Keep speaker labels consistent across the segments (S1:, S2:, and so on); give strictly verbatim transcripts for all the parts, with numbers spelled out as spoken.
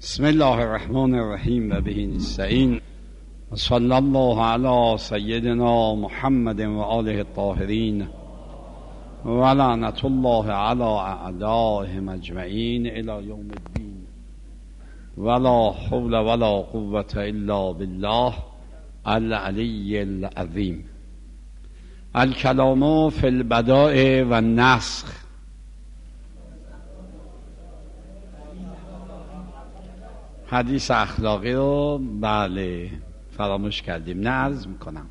S1: بسم الله الرحمن الرحیم و به نستعین و صلی الله علی سیدنا محمد و آله الطاهرین و لعنت الله علی اعدائهم اجمعین الی یوم الدین ولا حول ولا قوة الا بالله العلی العظیم. الکلام فی البداء و النسخ. حدیث اخلاقی رو بله فراموش کردیم، نه عرض میکنم.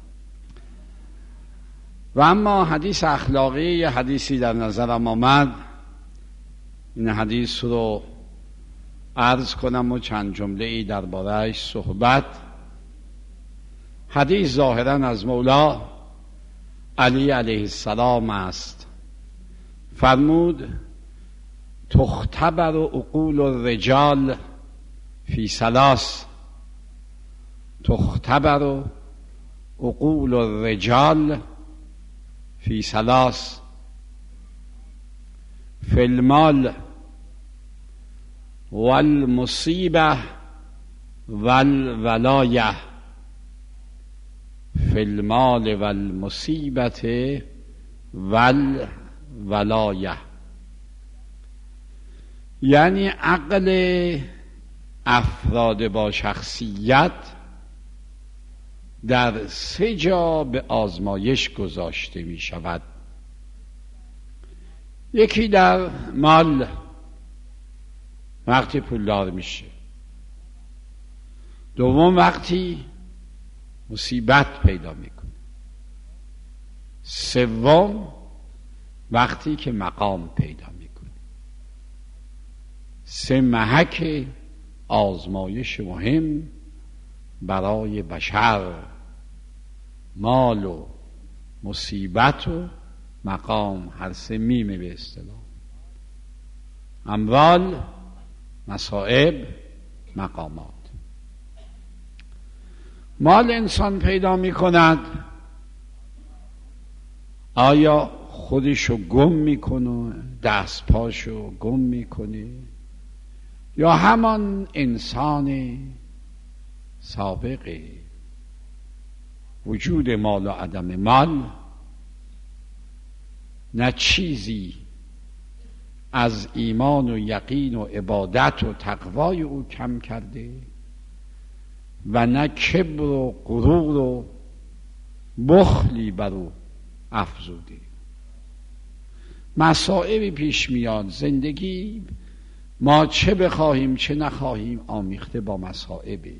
S1: و اما حدیث اخلاقی یه حدیثی در نظرم آمد، این حدیث رو عرض کنم و چند جمله ای درباره‌اش صحبت. حدیث ظاهرا از مولا علی علیه السلام است. فرمود تختبر عقول الرجال فی ثلاث. تختبر عقول الرجال فی ثلاث: فی المال والمصیبه والولایه. فی المال والمصیبه والولایه، یعنی عقل افراد با شخصیت در سه جا به آزمایش گذاشته می شود. یکی در مال، وقتی پولدار میشه. دوم وقتی مصیبت پیدا میکنه. سوم وقتی که مقام پیدا میکنه. سه محک آزمایش مهم برای بشر: مال و مصیبت و مقام، هر سه میمه به اصطلاح. اموال، مصائب، مقامات. مال انسان پیدا می کند، آیا خودشو گم میکنه، دست پاشو گم میکنه، یا همان انسان سابقه؟ وجود مال و عدم مال نه چیزی از ایمان و یقین و عبادت و تقوای او کم کرده و نه کبر و غرور و بخلی بر او افزوده. مصائبی پیش میاد. زندگی ما چه بخواهیم چه نخواهیم آمیخته با مصائبی.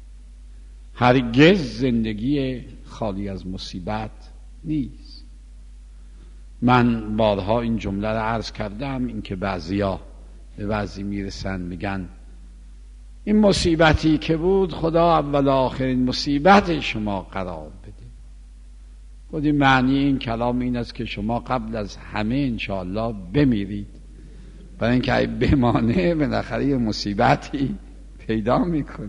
S1: هرگز زندگی خالی از مصیبت نیست. من بارها این جمله رو عرض کردم، این که بعضیا به بعضی میرسن میگن این مصیبتی که بود خدا اول آخرین مصیبت شما قرار بده. خودی معنی این کلام این است که شما قبل از همه انشاءالله بمیرید، برای اینکه اگه بمانه بالاخره یه مصیبتی پیدا میکنه.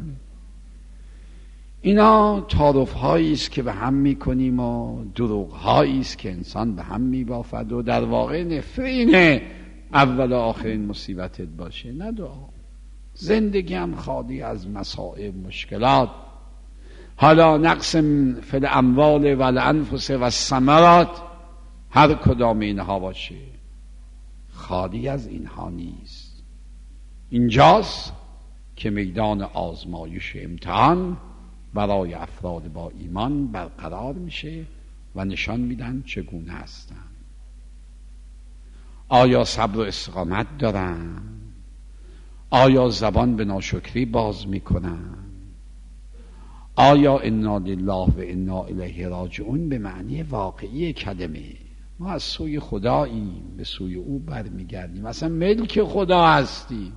S1: اینا تعارف هایی است که به هم میکنیم و دروغ هایی است که انسان به هم میبافد و در واقع نفرین اول و آخرین مصیبتت باشه. نه دعا. زندگی هم خالی از مصائب، مشکلات. حالا نقص فی الاموال و الانفس و الثمرات، هر کدام اینها باشه، خالی از اینها نیست. اینجاست که میدان آزمایش امتحان برای افراد با ایمان برقرار میشه و نشان میدن چگونه هستن. آیا صبر و استقامت دارن؟ آیا زبان به ناشکری باز میکنن؟ آیا انا لله و انا الیه راجعون به معنی واقعی کلمه؟ ما از سوی خداییم، به سوی او برمیگردیم، اصلا ملک خدا هستیم.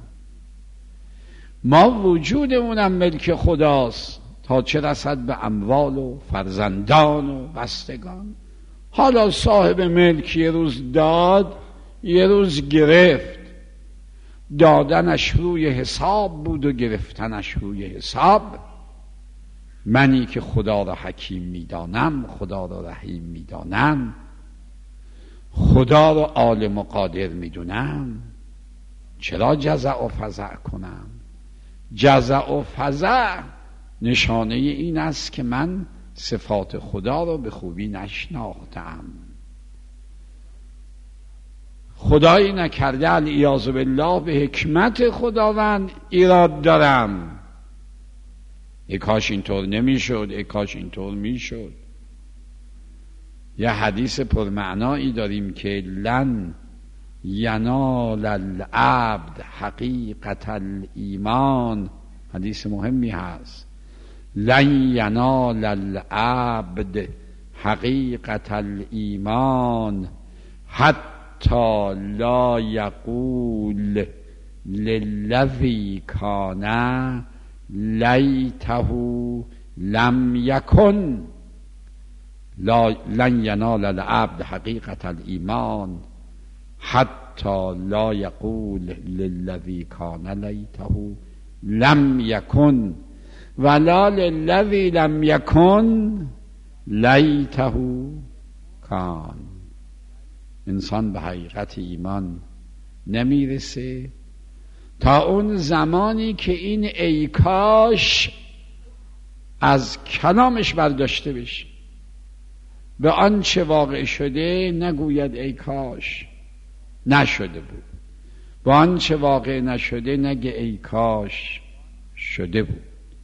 S1: ما وجودمونم ملک خداست، تا چه رسد به اموال و فرزندان و بستگان. حالا صاحب ملک یه روز داد، یه روز گرفت. دادنش روی حساب بود و گرفتنش روی حساب. منی که خدا را حکیم میدانم، خدا را رحیم میدانم، خدا را عالم و قادر میدونم، چرا جزع و فزع کنم؟ جزع و فزع نشانه این است که من صفات خدا رو به خوبی نشناختم. خدایی نکرده علیاذ بالله به حکمت خداوند ایراد دارم، ای کاش اینطور نمیشد، ای کاش اینطور میشد. یه حدیث پرمعنایی داریم که لن ینال العبد حقیقت الایمان، حدیث مهمی هست. لن ینال العبد حقیقت الایمان حتی لا یقول للذی کان لیته لم یکن. لن ینال العبد حقیقت الایمان حتی لا یقول للذی کان لیته لم یکن ولا للذی لم یکن لیته کان. انسان به حقیقت ایمان نمیرسه تا اون زمانی که این ای کاش از کلامش برداشته بشه. به آنچه واقع شده نگوید ای کاش نشده بود، به آنچه واقع نشده نگه ای کاش شده بود.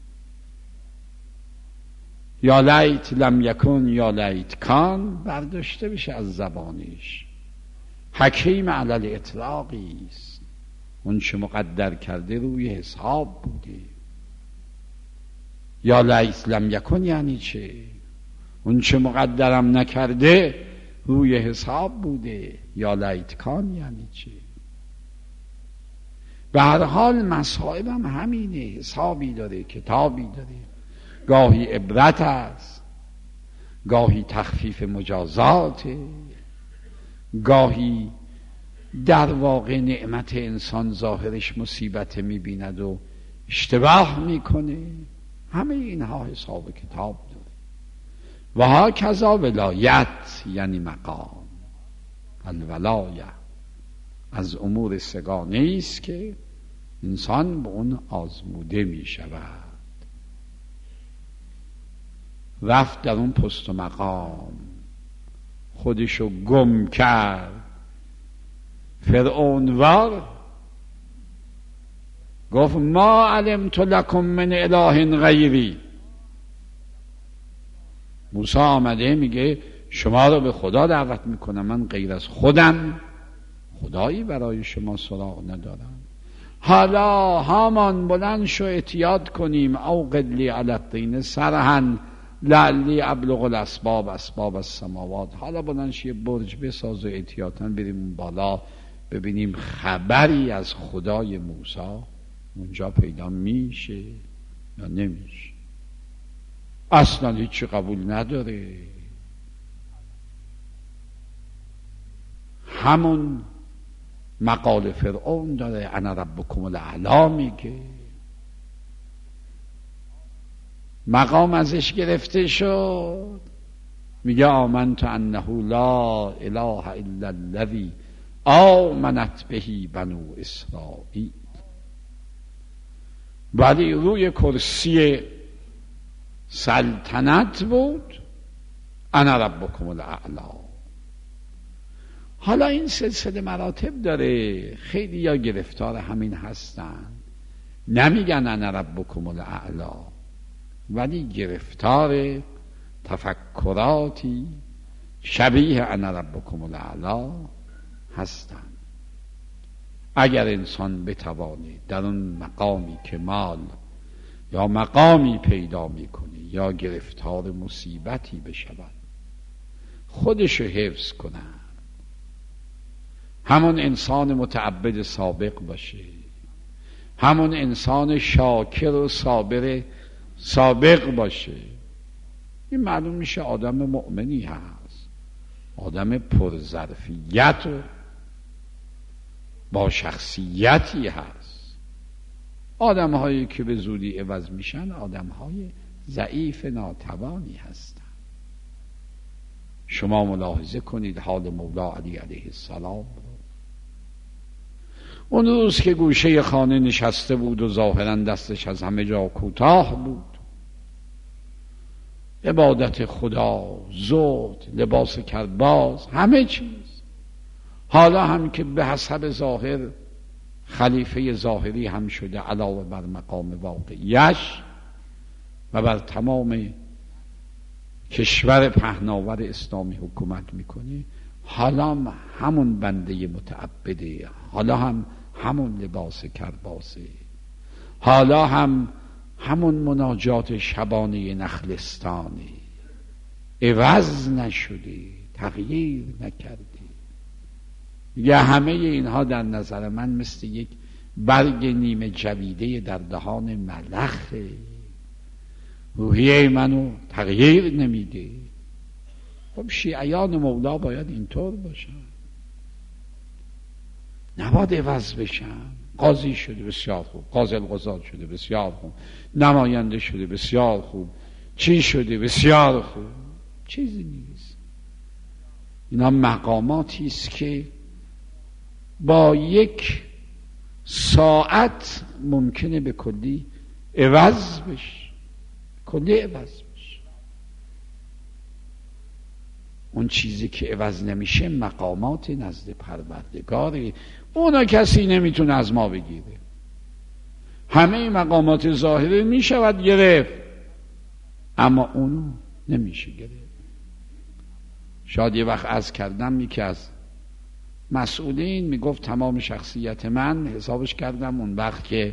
S1: یا لیت لم یکن یا لیت کان برداشته بشه از زبانش. حکیم علی الاطلاقی است، اون چه مقدر کرده روی حساب بوده. یا لیت لم یکن یعنی چه؟ اون چه مقدرم نکرده روی حساب بوده. یا لیت کان یعنی چه؟ به هر حال مصائب هم همینه، حسابی داره، کتابی داره. گاهی عبرت است، گاهی تخفیف مجازاته، گاهی در واقع نعمت انسان ظاهرش مصیبت میبیند و اشتباه میکنه. همه اینها حساب کتاب داره. و ها کذا ولایت یعنی مقام. الولایه از امور سگانه است که انسان به اون آزموده می شود. رفت در اون پست و مقام، خودشو گم کرد، فرعونوار گفت ما علمت لکم من اله غیری. موسی آمده میگه شما رو به خدا دعوت میکنم، من غیر از خودم خدایی برای شما سراغ ندارم. حالا هامان بلند شو اتیاد کنیم، او قدلی علی الطین سرحن لعلی ابلغ الاسباب اسباب السماوات. حالا بلند شو یه برج بساز و اتیاتن بریم بالا ببینیم خبری از خدای موسی اونجا پیدا میشه یا نمیشه. اصلا هیچی قبول نداره. همون مقال فرعون داره، انا ربکم الاعلی میگه. مقام ازش گرفته شد، میگه آمنت انه لا اله الا الذی آمنت بهی بنو اسرائیل. ولی روی کرسی سلطنت بود، انا ربکم الاعلی. حالا این سلسله مراتب داره، خیلی یا گرفتار همین هستن، نمیگن انا ربکم الاعلی، ولی گرفتار تفکراتی شبیه انا ربکم الاعلی هستن. اگر انسان بتوانه در اون مقامی کمال یا مقامی پیدا میکنه یا گرفتار مصیبتی بشود، خودشو حفظ کنه، همون انسان متعبد سابق باشه، همون انسان شاکر و صابر سابق باشه، این معلوم میشه آدم مؤمنی هست، آدم پرظرفیت و با شخصیتی هست. آدم هایی که به زودی عوض میشن آدم های ضعیف ناتوانی هستن. شما ملاحظه کنید حال مولا علی علیه السلام. اون روز که گوشه خانه نشسته بود و ظاهرا دستش از همه جا کوتاه بود، عبادت خدا، زهد، لباس کرباز، همه چیز. حالا هم که به حسب ظاهر خلیفه ظاهری هم شده علاوه بر مقام واقعیش و بر تمام کشور پهناور اسلامی حکومت میکنه، حالا هم همون بنده متعبده، حالا هم همون لباس کرباسه، حالا هم همون مناجات شبانه نخلستانه، عوض نشده، تغییر نکرده. یا همه اینها در نظر من مثل یک برگ نیمه جویده در دهان ملخه، روحیه منو تغییر نمیده. خب شیعیان مولا باید اینطور باشن، نباید عوض بشن. قاضی شده بسیار خوب، قاضی القضات شده بسیار خوب، نماینده شده بسیار خوب، چی شده بسیار خوب، چیزی نیست. اینا مقاماتی است که با یک ساعت ممکنه به کلی عوض بشه، کلی عوض بشه. اون چیزی که عوض نمیشه مقامات نزد پروردگاره، اونا کسی نمیتونه از ما بگیره. همه مقامات ظاهره میشود گرفت، اما اونو نمیشه گرفت. شاید یه وقت عرض کردم یکی از مسئولین میگفت تمام شخصیت من، حسابش کردم اون وقت که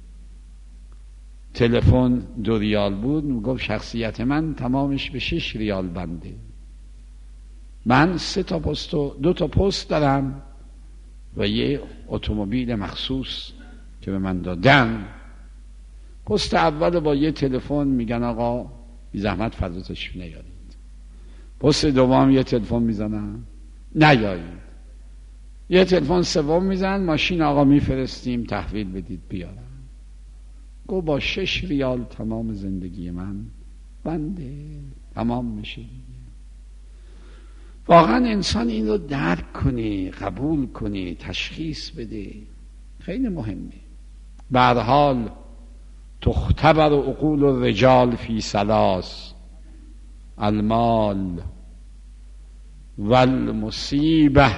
S1: تلفن دو ریال بود، میگفت شخصیت من تمامش به شش ریال بنده. من سه تا پست و دو تا پست دارم و یه اتومبیل مخصوص که به من دادن. پست اول با یه تلفن میگن آقا بی زحمت فردا تشریف نیارید. پست دوم یه تلفن میزنن نیارید. یه تلفن سوم میزنن ماشین آقا میفرستیم تحویل بدید بیارن. گو با شش ریال تمام زندگی من بنده تمام میشه. واقعا انسان این رو درک کنه، قبول کنه، تشخیص بده، خیلی مهمه. به هر حال تختبر عقول الرجال فی ثلاث: المال والمصیبه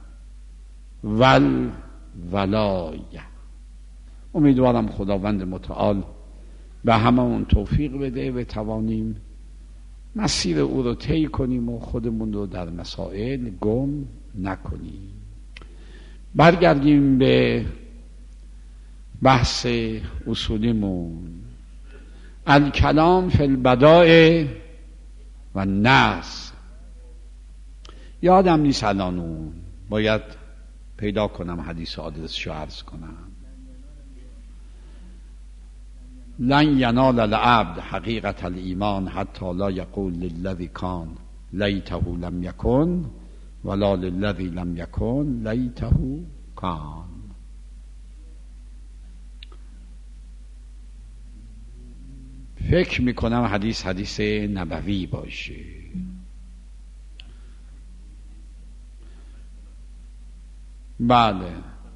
S1: والولایه. امیدوارم خداوند متعال به هممون توفیق بده و توانیم مسیر او رو طی کنیم و خودمون رو در مسائل گم نکنیم. برگردیم به بحث اصولیمون. الکلام فی البداء و نسخ. یادم نیست الان، باید پیدا کنم حدیث آدرسشو عرض کنم. لن ینال العبد حقیقت الایمان حتی لا یقول للذی کان لیته لم یکن ولا للذی لم یکن لیته کان. فکر میکنم حدیث حدیث نبوی باشه. بله،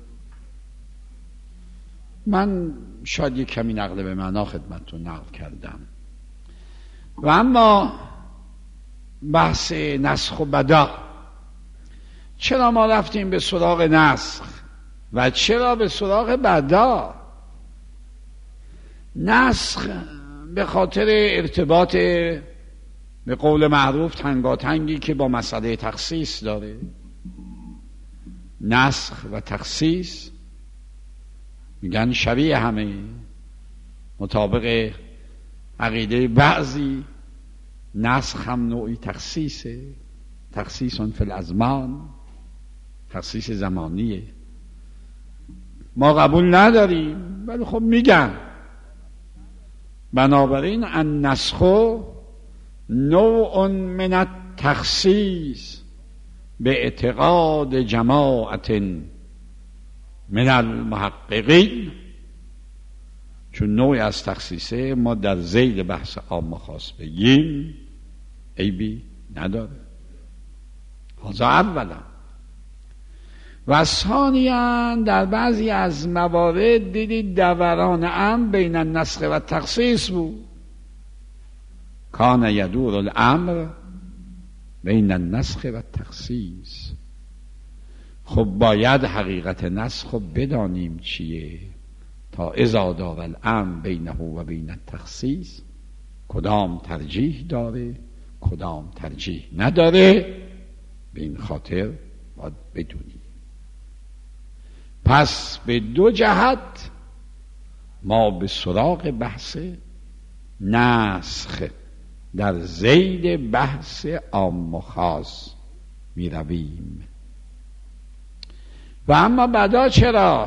S1: من شاید یک کمی نقل به معنا خدمتتون نقل کردم. و اما بحث نسخ و بدا، چرا ما رفتیم به سراغ نسخ و چرا به سراغ بدا؟ نسخ به خاطر ارتباط به قول معروف تنگاتنگی که با مسئله تخصیص داره. نسخ و تخصیص میگن شبیه همه، مطابق عقیده بعضی نسخ هم نوعی تخصیصه، تخصیص فی الازمان، تخصیص زمانیه. ما قبول نداریم ولی خب میگن. بنابراین النسخ نوع من التخصیص به اعتقاد جماعت من المحققین. چون نوعی از تخصیصه، ما در ذیل بحث عام خاص بگیم عیبی نداره. هذا اولا. و ثانیاً در بعضی از موارد دیدید دوران امر بین النسخ و تخصیص بود. کان یدور الامر بین النسخ و تخصیص. خب باید حقیقت نسخ رو بدانیم چیه تا اذا دار الامر بینه و بین التخصیص کدام ترجیح داره کدام ترجیح نداره، به این خاطر باید بدونیم. پس به دو جهت ما به سراغ بحث نسخ در ذیل بحث عام و خاص می رویم. و اما بدا چرا؟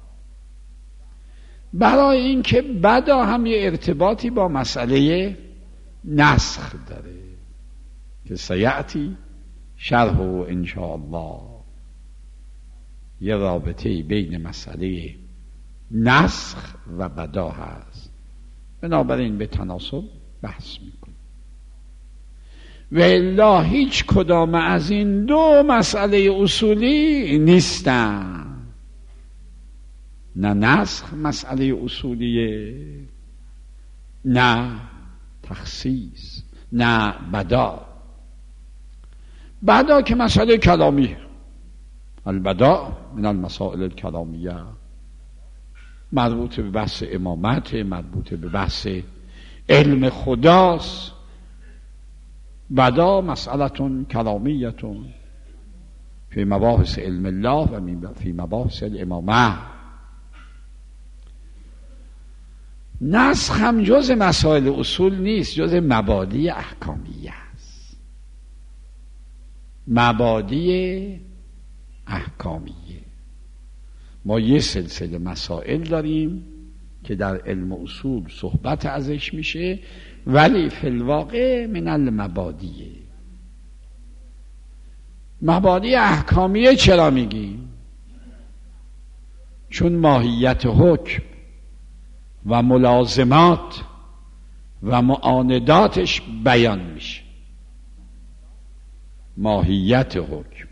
S1: برای اینکه بدا هم یه ارتباطی با مسئله نسخ داره که سیعتی شرح و انشاءالله یه رابطه بین مسئله نسخ و بدا هست، بنابراین به تناسب بحث میکنیم. و الا هیچ کدام از این دو مسئله اصولی نیستن. نه نسخ مسئله اصولیه، نه تخصیص، نه بدا. بدا که مسئله کلامیه، البدا من المسائل الکلامیه، مربوط به بحث امامت، مربوط به بحث علم خداست. بدا مسئلتون کلامیتون فی مباحث علم الله و فی مباحث الامامه. نسخ هم جز مسائل اصول نیست، جز مبادی احکامیه است. مبادی احکامیه. ما یه سلسله مسائل داریم که در علم اصول صحبت ازش میشه، ولی فی الواقع من المبادیه. مبادی احکامیه چرا میگیم؟ چون ماهیت حکم و ملازمات و معانداتش بیان میشه. ماهیت حکم،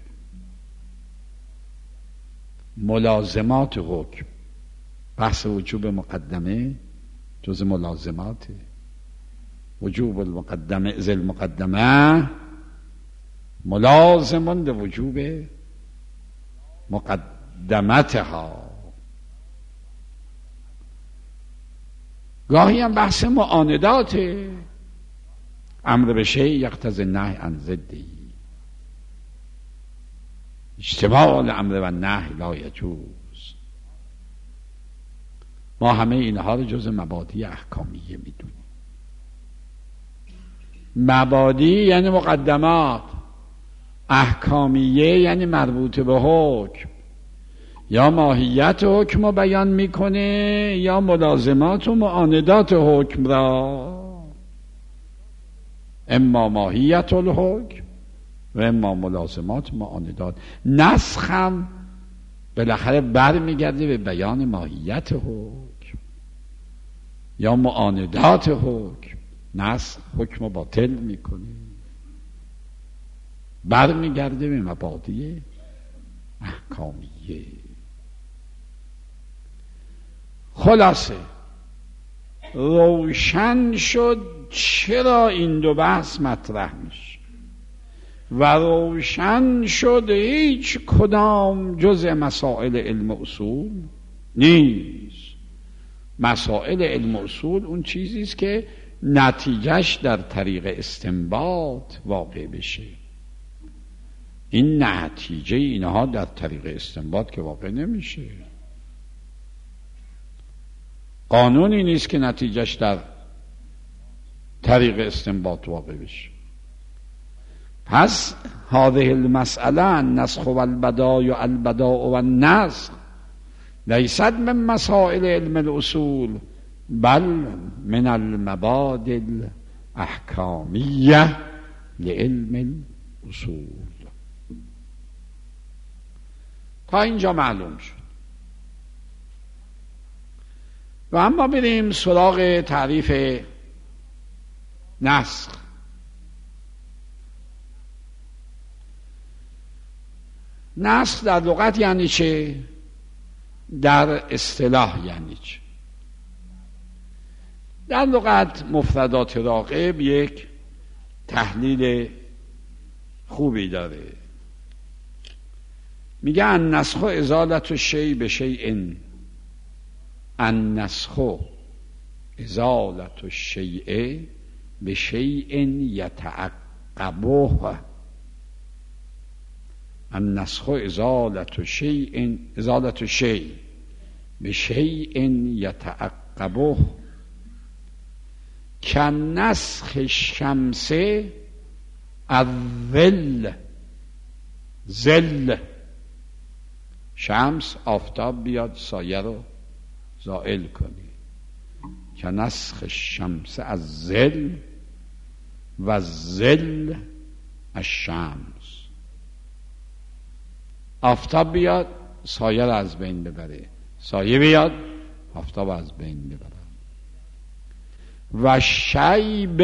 S1: ملازمات حکم. بحث وجوب مقدمه جز ملازماته. وجوب المقدمه ذل المقدمه ملازم لوجوب مقدمتها. گاهی هم بحث معانداته. امر به شیء یقتضی النهی عن ضده. اجتماع الامر و النهی لا یجوز. ما همه اینها رو جز مبادی احکامیه میدونیم. مبادی یعنی مقدمات، احکامیه یعنی مربوط به حکم. یا ماهیت حکم رو بیان میکنه یا ملازمات و معاندات حکم را. اما ماهیت الحکم و اما ملازمات معاندات. نسخ هم بالاخره بر میگرده به بیان ماهیت حکم یا معاندات حکم. نسخ حکم باطل میکنه، بر میگرده به مبادی احکامیه. خلاصه روشن شد چرا این دو بحث مطرح میشه و روشن شد هیچ کدام جز مسائل علم اصول نیست. مسائل علم اصول اون چیزیست که نتیجهش در طریق استنباط واقع بشه. این نتیجه اینها در طریق استنباط که واقع نمیشه. قانونی نیست که نتیجهش در طریق استنباط واقع بشه. پس هذه المسئله النسخ و البداء و البداء و النسخ لیست من مسائل علم الاصول بل من المبادئ الاحکامیه لعلم الاصول. تا اینجا معلوم شد. و اما بریم سراغ تعریف نسخ. نسخ در لغت یعنی چه؟ در اصطلاح یعنی چه؟ در لغت مفردات راغب یک تحلیل خوبی داره. میگه النسخ ازالت الشیء بشیء، النسخ ازالت الشیء بشیء یتعقبه، النسخ ازالت الشیء ازالت الشیء بشیء یتعقبه کنسخ الشمس الظل، ظل شمس آفتاب بیاد سایه رو زائل کنی، کنسخ الشمس الظل و ظل الشمس. آفتاب بیاد سایه رو از بین ببره، سایه بیاد آفتاب از بین ببره. و شیب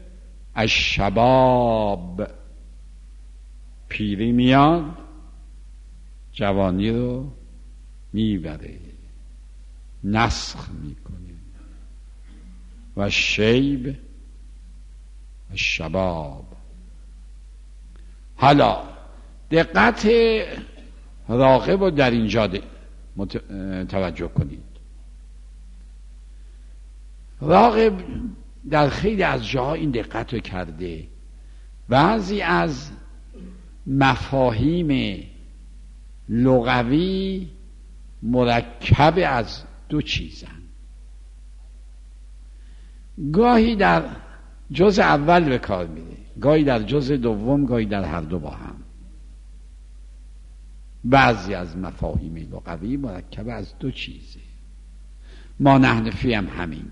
S1: الشباب، پیری میاد جوانی رو میبره، نسخ میکنه. و شیب الشباب. حالا دقت راغب رو در اینجا توجه کنید. راغب در خیلی از جاها این دقت رو کرده، بعضی از مفاهیم لغوی مرکب از دو چیزن، گاهی در جزء اول به کار میره، گاهی در جزء دوم، گاهی در هر دو با هم. بعضی از مفاهیم لغوی مرکب از دو چیزه. ما نحنفی هم همینه،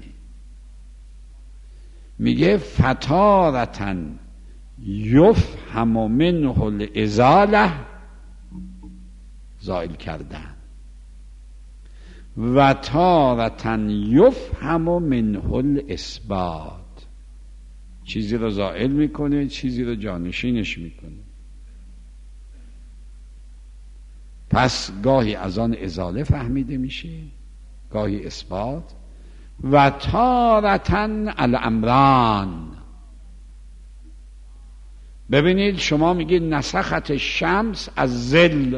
S1: میگه فتارتن یفهم منه الازاله، زائل کردن، و تارتن یفهم منه الاثبات، چیزی رو زائل میکنه چیزی رو جانشینش میکنه. پس گاهی از آن ازاله فهمیده میشه، گاهی اثبات. و تارتن الامران، ببینید شما میگید نسخت شمس از ظل،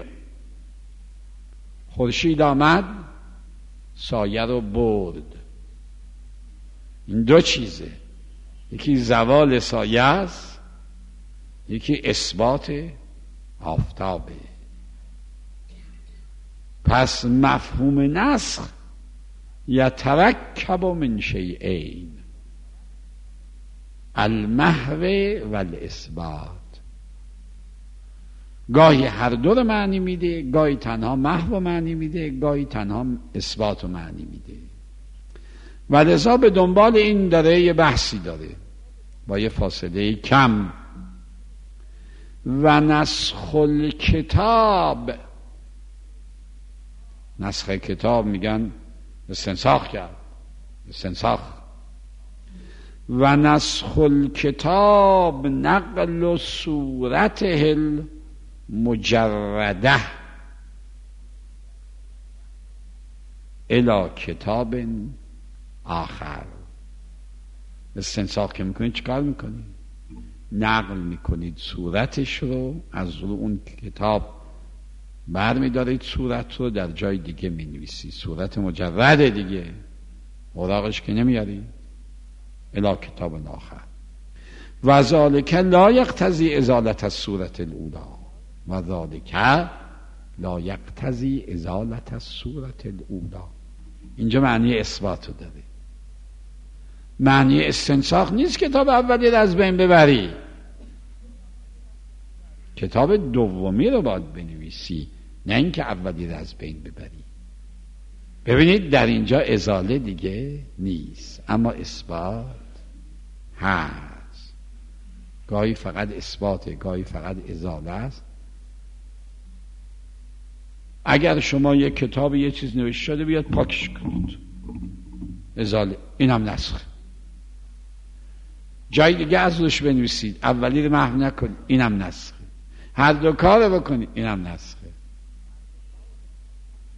S1: خورشید آمد سایه رو برد. این دو چیزه، یکی زوال سایه است، یکی اثبات آفتابه. پس مفهوم نسخ یترکب من شیئین، المحو و الاثبات. گاهی هر دو رو معنی میده، گاهی تنها محو معنی میده، گاهی تنها اثبات رو معنی میده. و لذا به دنبال این داره یه بحثی داره با یه فاصله کم. و نسخ الکتاب، نسخ کتاب میگن استنساخ کرد، استنساخ. و نسخ الکتاب نقل صورته المجرده الی کتاب آخر. استنساخ که میکنید چیکار میکنید؟ نقل میکنید صورتش رو از رو اون کتاب بر میدارید، صورت رو در جای دیگه مینویسید، صورت مجرد دیگه، اوراقش که نمیاری. الی کتاب آخر. و ذالک لا یقتضی ازالت الصورت الاولی، و ذالک لا یقتضی ازالت الصورت الاولی. اینجا معنی اثبات رو داره، معنی استنساخ نیست کتاب اولی رو از بین ببری، کتاب دومی رو باید بنویسی، نه اینکه اولی رو از بین ببری. ببینید در اینجا ازاله دیگه نیست، اما اثبات هست. گاهی فقط اثباته، گاهی فقط ازاله است. اگر شما یک کتاب یه چیز نوشته شده بیاد پاکش کنید، ازاله، این هم نسخ. جای دیگه از روش بنویسید، اولی رو محو نکنید، این هم نسخه. هر دو کار رو بکنید، این هم نسخه.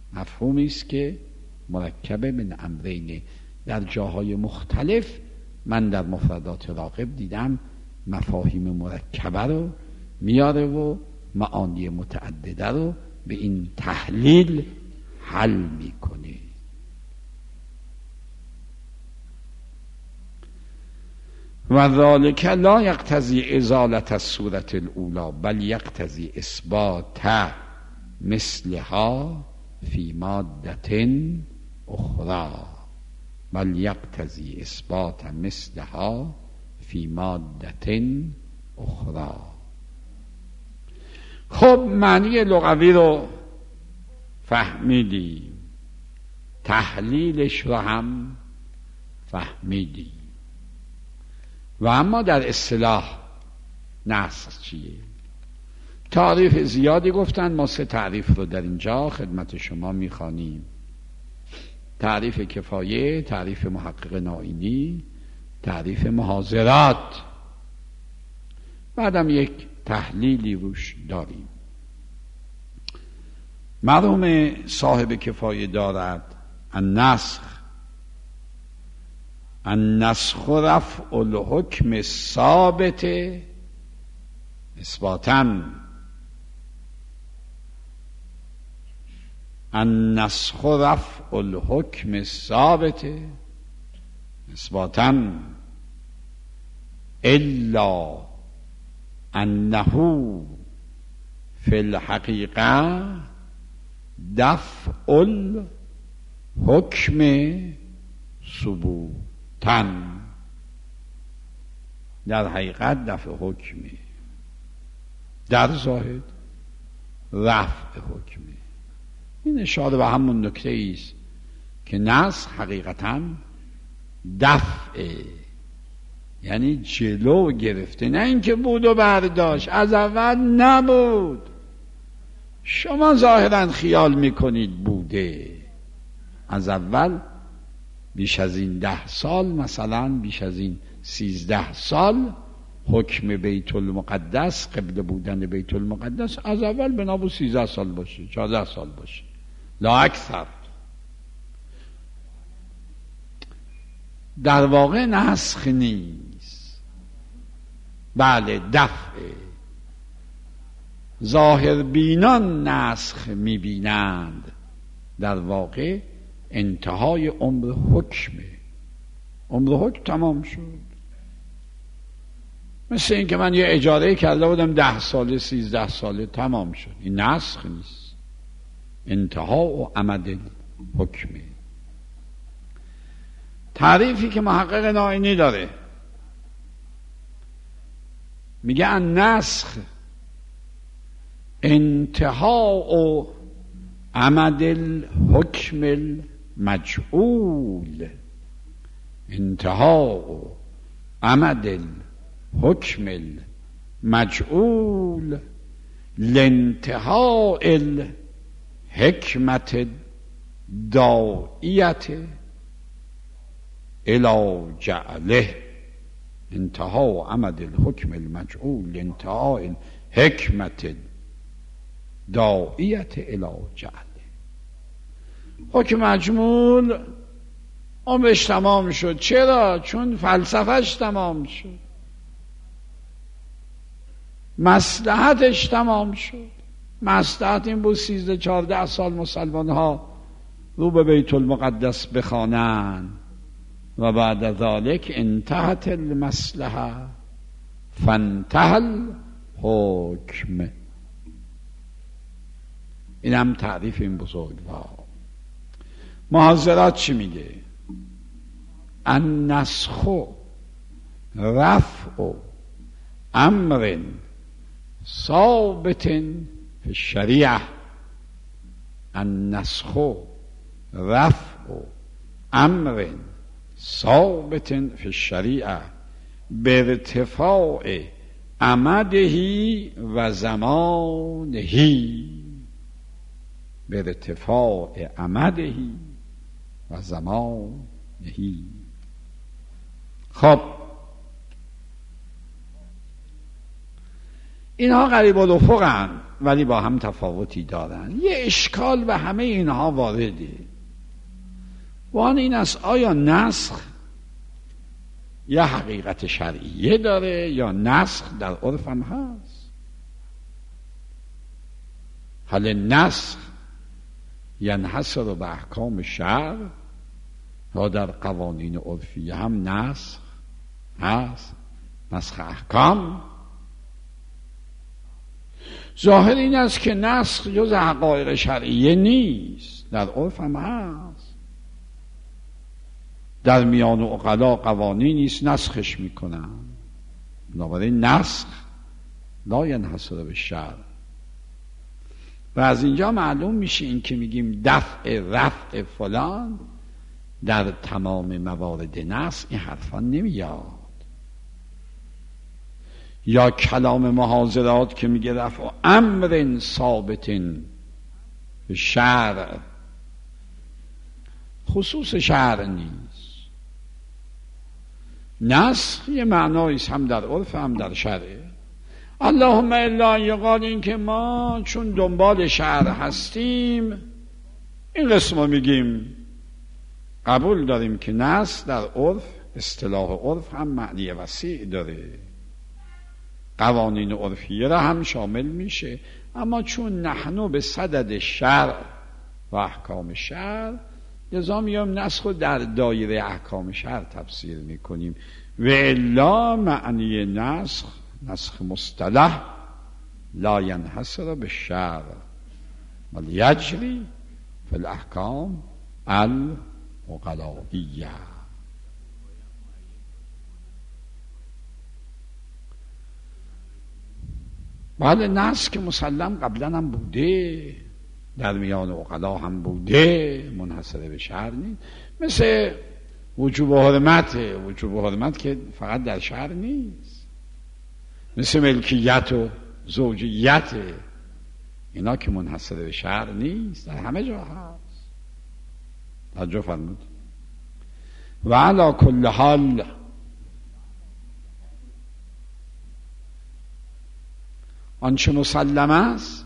S1: مفهومی است که مرکب من امرینه. در جاهای مختلف من در مفردات راغب دیدم مفاهیم مرکبه رو میاره و معانی متعدده رو به این تحلیل حل میکنه. و ذالک لا یقتضی ازالة الصورة الاولی بل یقتضی اثبات مثلها فی مادة اخرى بل یقتضی اثبات مثلها فی مادة اخرى. خب معنی لغوی رو فهمیدیم، تحلیلش رو هم فهمیدیم، و اما در اصطلاح نسخ چیه؟ تعریف زیادی گفتن، ما سه تعریف رو در اینجا خدمت شما میخوانیم. تعریف کفایه، تعریف محقق نائینی، تعریف محاضرات، بعدم یک تحلیلی روش داریم. مرحوم صاحب کفایه دارد النسخ النسخ رفع الحکم الثابت اثباتا النسخ رفع الحکم الثابت اثباتا الا انه فی الحقیقه دفع الحکم ثبوتا. در حقیقت دفع حکمه، در ظاهر رفع حکمه. این اشاره به همون نکته است که نسخ حقیقتا دفع، یعنی جلو گرفته، نه اینکه بود و برداشت، از اول نبود. شما ظاهرا خیال میکنید بوده، از اول بیش از این ده سال، مثلا بیش از این سیزده سال حکم بیت المقدس، قبله بودن بیت المقدس از اول بنابو سیزده سال باشه، چهارده سال باشه، لا اکثر. در واقع نسخ نیست، بله دفعه. ظاهر بینان نسخ میبینند، در واقع انتهای عمر حکمه. عمر حکم تمام شد. مثل این که من یه اجاره کرده بودم ده ساله سیزده ساله تمام شد، این نسخ نیست، انتها و امد حکمه. تعریفی که محقق نائینی داره میگه ان نسخ انتها و امد الحکم المجعول، انتها و امد الحکم المجعول لانتهاء الحکمت داعیت الى جعله. انتهاء امد الحکم المجعول لانتهاء الحکمت داعیت الى جعله. حکم مجمول عمرش تمام شد. چرا؟ چون فلسفهش تمام شد، مصلحتش تمام شد. مصلحت این بود سیزده چهارده سال مسلمان ها رو به بیت المقدس بخوانند و بعد ذالک انتهت المصلحه فانتهى الحکم. این هم تعریف این بزرگوار. محاضرات چی میگه؟ النسخ رفع امر ثابت فی الشریعه. النسخ رفع امر ثابت فی الشریعه بارتفاع امده و زمانه. بارتفاع امده و زمانه. خب اینها قریب الافقند، ولی با هم تفاوتی دارن. یه اشکال به همه اینها وارده و آن این است آیا نسخ یا حقیقت شرعیه داره یا نسخ در عرف هم هست؟ هل نسخ ینحصر به احکام شرع یا در قوانین عرفی هم نسخ هست؟ نسخ احکام ظاهر این است که نسخ جز حقایق شرعیه نیست، در عرف هم هست. در میان عقلا قوانینی است نسخش میکنن، بنابراین نسخ لا ینحصر به شرع. و از اینجا معلوم میشه این که میگیم دفع رفع فلان در تمام موارد نسخ این حرفا نمیاد. یا کلام محاضرات که میگه رفع امر ثابت به شرع خصوص شرع نیست. نسخ یه معناییست هم در عرف هم در شرع. اللهم الا یقال این که ما چون دنبال شرع هستیم این قسم رو میگیم، قبول داریم که نسخ در عرف اصطلاح عرف هم معنی وسیع داره، قوانین عرفیه را هم شامل میشه، اما چون نحنو به صدد شرع و احکام شرع لذا میام نسخ رو در دایره احکام شرع تفسیر میکنیم. و الا معنی نسخ نسخ مصطلح لا ینحصر به شرع بل یجری فی الاحکام العقلائیه. بله نسخ که مسلم قبلا هم بوده، در میان عقلا هم بوده، منحصر به شرع نیست. مثل وجوب و حرمت، وجوب و حرمت که فقط در شرع نیست، مثل ملکیت و زوجیت، اینا که منحصر به شرع نیست، در همه جا هست. توجه فرمود. و علی کل حال آنچه مسلم است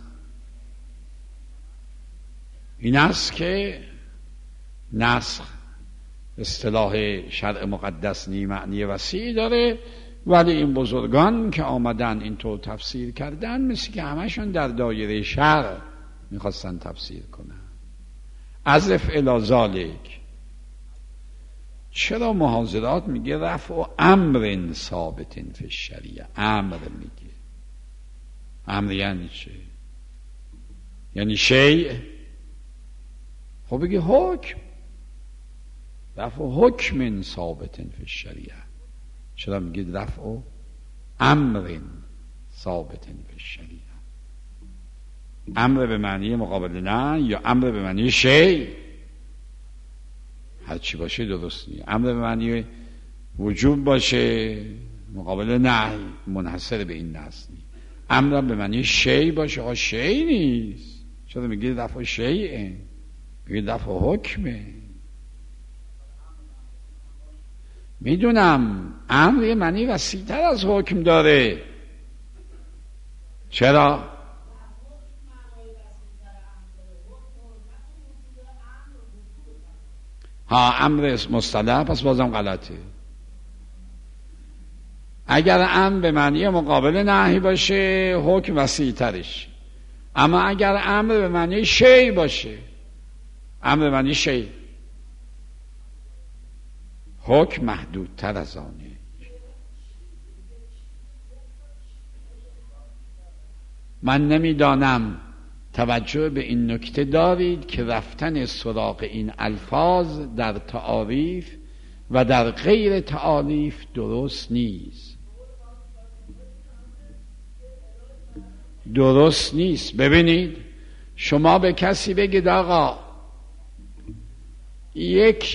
S1: این است که نسخ اصطلاح شرع مقدس نی معنی وسیع داره، ولی این بزرگان که آمدن اینطور تفسیر کردن مثل که همشون در دایره شرع میخواستن تفسیر کنن. ازف الی ذالک چرا محاضرات میگه رفع امر ثابت فی الشریعه؟ امر میگه، امر یعنی چه؟ یعنی شیء. خب بگی حکم، رفع حکم ثابت فی الشریعه. چرا میگید رفع امر ثابت فی الشریعه؟ امر به معنی مقابل نه یا امر به معنی شیء؟ هر چی باشه درست نیست. امر به معنی وجوب باشه مقابل نه منحصر به این نص نیست. امر به معنی شیء باشه ها شیء نیست. چرا میگید رفع شیء؟ میگید رفع حکمه. میدونم امر یه معنی وسیع‌تر از حکم داره. چرا؟ ها امر مصطلح پس بازم غلطه. اگر امر به معنی مقابل نهی باشه حکم وسیع‌ترش، اما اگر امر به معنی شیء باشه، امر به معنی شیء، حکم محدودتر از آنه. من نمیدانم توجه به این نکته دارید که رفتن سراغ این الفاظ در تعاریف و در غیر تعاریف درست نیست. درست نیست. ببینید شما به کسی بگید آقا یک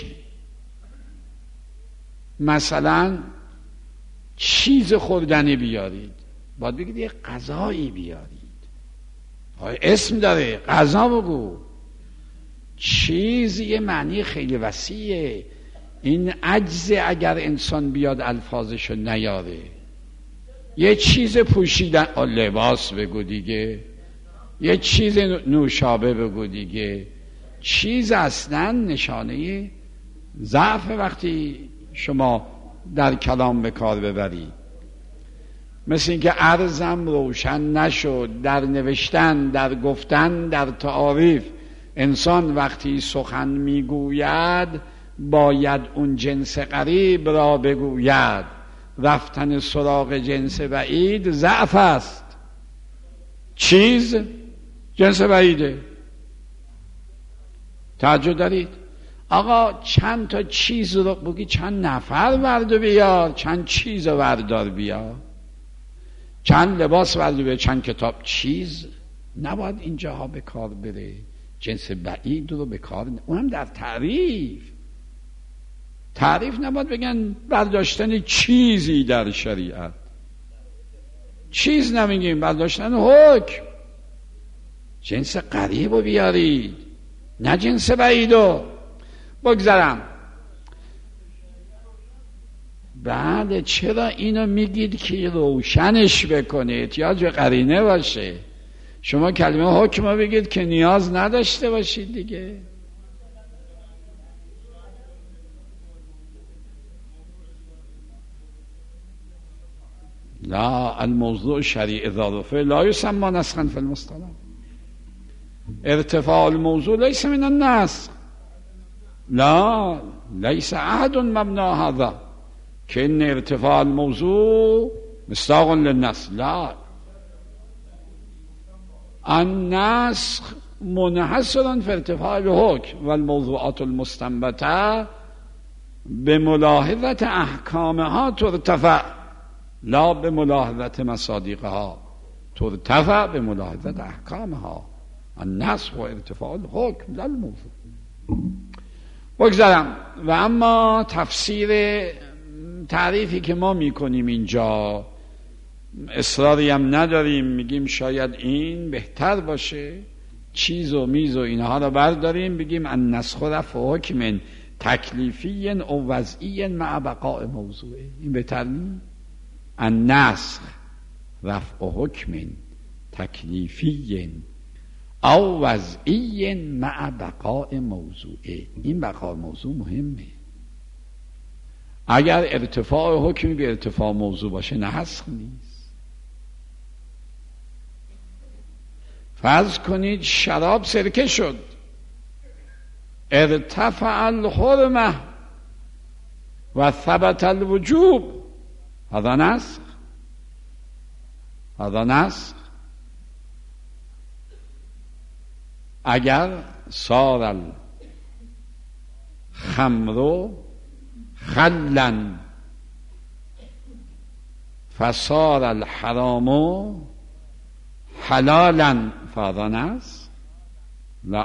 S1: مثلا چیز خوردنی بیارید، باید بگید یک غذایی بیارید. اسم داره، غذا بگو. چیز یه معنی خیلی وسیعه. این عجزه اگر انسان بیاد الفاظشو نیاره. یه چیز پوشیدن، لباس بگو دیگه. یه چیز نوشابه بگو دیگه. چیز اصلا نشانه ضعف وقتی شما در کلام به کار ببرید. مثل اینکه عرضم روشن نشد. در نوشتن، در گفتن، در تعاریف انسان وقتی سخن میگوید باید اون جنس قریب را بگوید. رفتن سراغ جنس بعید ضعف است. چیز جنس بعیده. توجه دارید؟ آقا چند تا چیز رو بگی، چند نفر ورد بیار، چند چیز وردار بیار، چند لباس ورد بیار، چند کتاب. چیز نباید اینجاها به کار بره. جنس بعید رو به کار، اونم در تعریف. تعریف نباید بگن برداشتن چیزی در شریعت. چیز نمیگیم، برداشتن حکم. جنس قریب رو بیارید، نه جنس بعید رو. بگذارم. بعد چرا اینو میگید که روشنش بکنید، احتیاج به قرینه باشه؟ شما کلمه حکم رو بگید که نیاز نداشته باشید دیگه. لا، الموضوع شرعی اذا رفع لا يسمى نسخا في المصطلح. ارتفاع الموضوع ليس من النسخ. لا، ليس أحد مبنى هذا كأن ارتفاع الموضوع مصداق للنسخ. لا، النسخ منحصر في ارتفاع الحكم والموضوعات المستنبتة بملاحظة أحكامها ترتفع لا بملاحظة مصادیقها. ترتفع بملاحظة أحكامها. النسخ و ارتفاع الحكم لا الموضوع. بگذارم. و اما تفسیر تعریفی که ما میکنیم اینجا اصراری هم نداریم، میگیم شاید این بهتر باشه. چیز و میز و اینها رو برداریم بگیم النسخ رفع حکم تکلیفی او وضعی مع بقاء موضوعه. این بهتر نیست؟ النسخ رفع حکم تکلیفی او وضعی مع بقاء موضوعه. این بقاء موضوع مهمه. اگر ارتفاع حکمی به ارتفاع موضوع باشه نسخ نیست. فرض کنید شراب سرکه شد، ارتفع الحرمه و ثبت الوجوب، هذا نسخ. هذا نسخ. اگر صار الخمر خلا فصار الحرام حلالا فهذا نسخ. لا،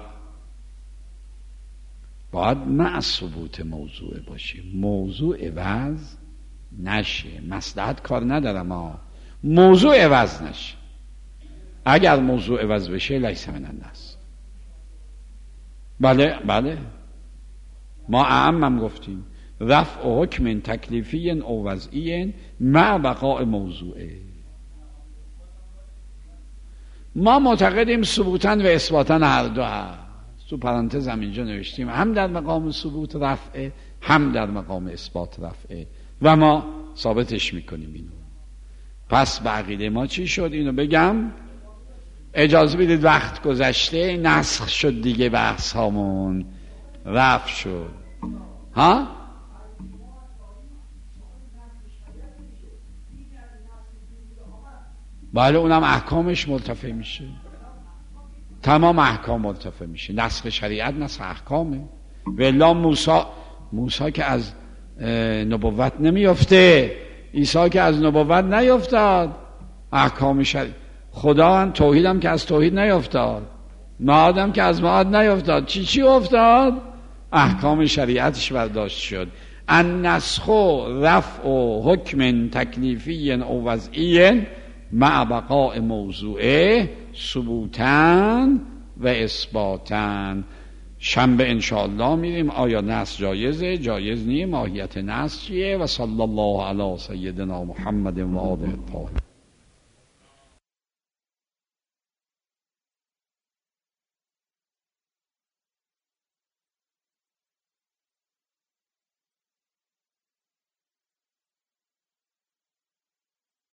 S1: باید مع ثبوت موضوع باشه. موضوع عوض نشه. مصلحت کار ندارم ما موضوع عوض نشه. اگر موضوع عوض بشه لیس من النسخ. بله بله، ما اعم هم گفتیم رفع حکم تکلیفی او وضعی مع بقاء موضوعه. ما معتقدیم ثبوتاً و اثباتاً هر دو هست. تو پرانتز هم اینجا نوشتیم هم در مقام ثبوت رفعه هم در مقام اثبات رفعه و ما ثابتش میکنیم اینو. پس به عقیده ما چی شد؟ اینو بگم. اجازه بدید وقت گذشته، نسخ شد دیگه، بحث هامون رفع شد. ها؟ بله، اونم احکامش مرتفع میشه. تمام احکام مرتفع میشه. نسخ شریعت نسخ احکامه. والله موسی موسی که از نبوت نمیفته، عیسی که از نبوت نیفتاد، احکام شریعت. خدا هم توحید هم که از توحید نیفتاد، معاد هم که از معاد نیفتاد. چی چی افتاد؟ احکام شریعتش برداشت شد. النسخ رفع حکم تکلیفی او وضعی مع بقاء موضوعه ثبوتاً و اثباتاً. شنبه انشاءالله میریم آیا نسخ جایزه جایز نیه، ماهیت نسخ چیه. و صلی الله علی سیدنا محمد و آله الطاهرین.